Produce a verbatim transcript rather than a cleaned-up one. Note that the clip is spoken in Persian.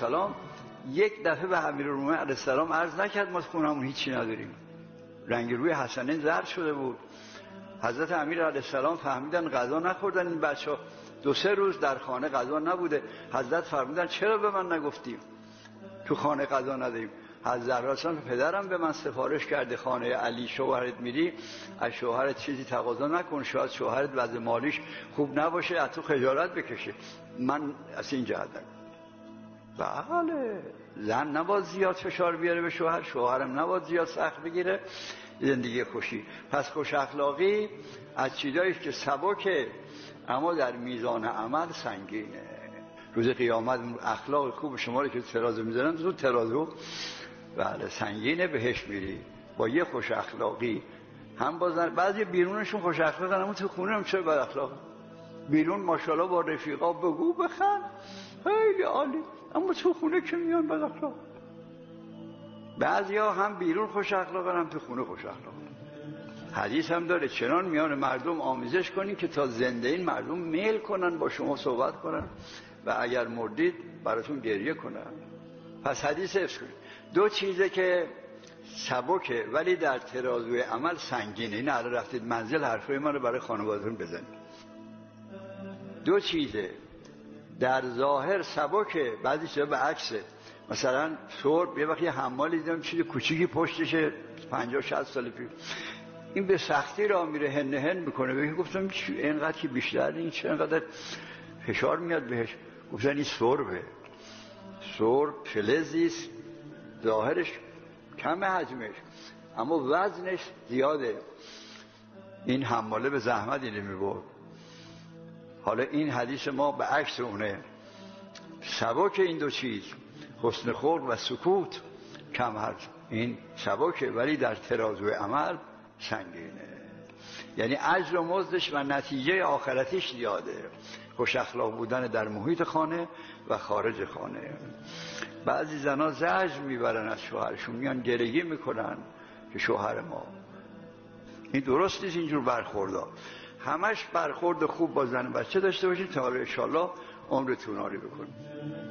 السلام یک دفعه به امیرالمومنین علیه السلام عرض نکرد ما خونمون هیچی نداریم. رنگ روی حسنین زرد شده بود. حضرت امیر علیه السلام فهمیدن غذا نخوردن این بچه‌ها، دو سه روز در خانه غذا نبوده. حضرت فرمودن چرا به من نگفتیم تو خانه غذا نداریم؟ حضرت زهرا پدرم به من سفارش کرده خانه علی شوهرت میری از شوهرت چیزی تقاضا نکن، شاید شوهرت وضع مالیش خوب نباشه از تو خجالت بکشه. من از این جهتم بله زن نباید زیاد فشار بیاره به شوهر، شوهرم نباید زیاد سخت بگیره. زندگی خوشی پس خوش اخلاقی از چیزایی که سبکه اما در میزان عمل سنگینه. روز قیامت اخلاق خوب شما رو که ترازو میذارن تو ترازو بله سنگینه بهش میری با یه خوش اخلاقی. هم بازن بعضی بیرونشون خوش اخلاقن اما تو خونه هم چه بد اخلاق. بیرون ماشاءالله با رفیقا بگو بخند خیلی عالی اما تو خونه که میان بد اخلاق. بعضیا هم بیرون خوش اخلاقن هم تو خونه خوش اخلاقن. حدیث هم داره چنان میان مردم آمیزش کنین که تا زنده این مردم میل کنن با شما صحبت کنن و اگر مردید براتون گریه کنن. پس حدیث حفظ کنید. دو چیزه که سبکه ولی در ترازوی عمل سنگینه. این الان رفتید منزل حرفای من رو برای خانواده‌تون بزنید. دو چیزه در ظاهر سبکه بعضی چیزا به عکسه. مثلا سرب یه وقت یه حمالی دیدم چیز کوچیکی پشتشه پنجاه شصت سال پیش این به سختی راه میره هن هن میکنه. بهش گفتم اینقدر که بیشتر این چه اینقدر فشار میاد بهش؟ گفتن این سربه. سرب فلزیست ظاهرش کم حجمش اما وزنش زیاده. این حماله به زحمت اینه میبرد. حالا این حدیث ما به عکس اونه. سبک این دو چیز حسن خلق و سکوت کم حرف این سبکه ولی در ترازوی عمل سنگینه. یعنی اجر و مزدش و نتیجه آخرتیش زیاده. خوش اخلاق بودن در محیط خانه و خارج خانه. بعضی زنا زجر میبرن از شوهرشون میان گریه میکنن که شوهر ما. این درست نیست اینجور برخوردها. همش برخورد خوب با زن بچه داشته باشید تا ان شاءالله عمرتون عالی بکنید.